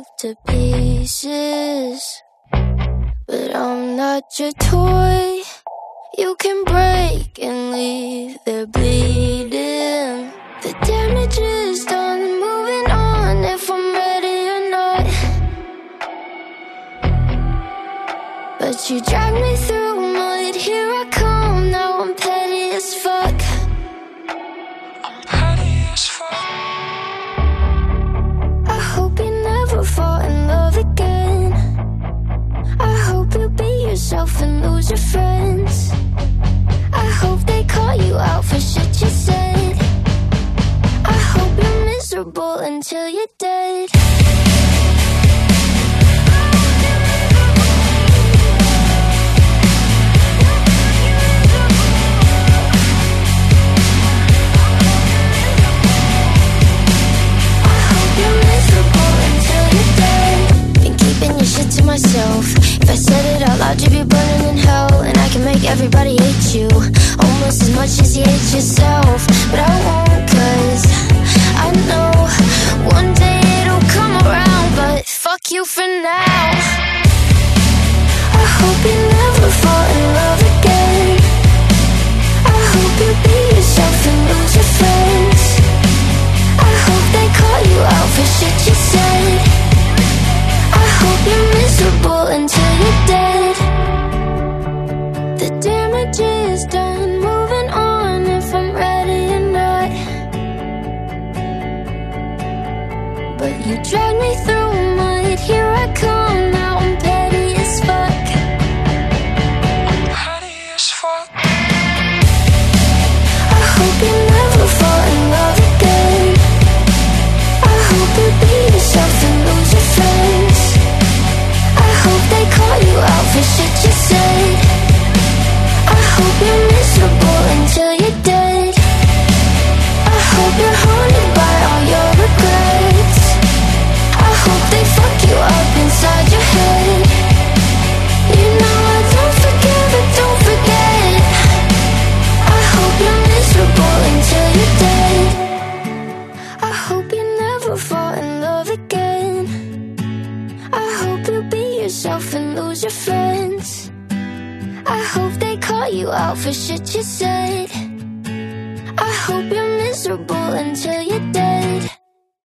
yourself to pieces, but I'm not your toy. You can break and leave there bleeding. The damage is done, moving on if I'm ready or not. But you drag me through mud, here I come, now I'm petty as fuck. I'm petty as fuck. I hope you never fall in love again. I hope you be yourself and lose your friends. I hope they call you out for shit you said. I hope you're miserable until you're dead. I hope you're miserable until you're dead. Been keeping your shit to myself. If I said it out loud, you'd be burning in hell. And I can make everybody hate you almost as much as you hate yourself. But I won't, cause I know one day it'll come around. But fuck you for now. I hope you never fall in love again. I hope you be yourself and lose your friends. I hope they call you out for shit you said. I hope you're miserable until you're dead. The damage is done, moving on if I'm ready or not. But you drag me through mud, here I come, now I'm petty as fuck. I'm petty as fuck. I hope you never fall in love again. I hope you be yourself and lose your friends. I hope they call you out for shit you said. I hope you're miserable until you're dead. I hope you're haunted by all your regrets. I hope they fuck you up inside your head. You know I don't forgive but don't forget. I hope you're miserable until you're dead. I hope you never fall in love again. I hope you be yourself and lose your friends. I hope they call you out for shit you said. I hope you're miserable until you're dead.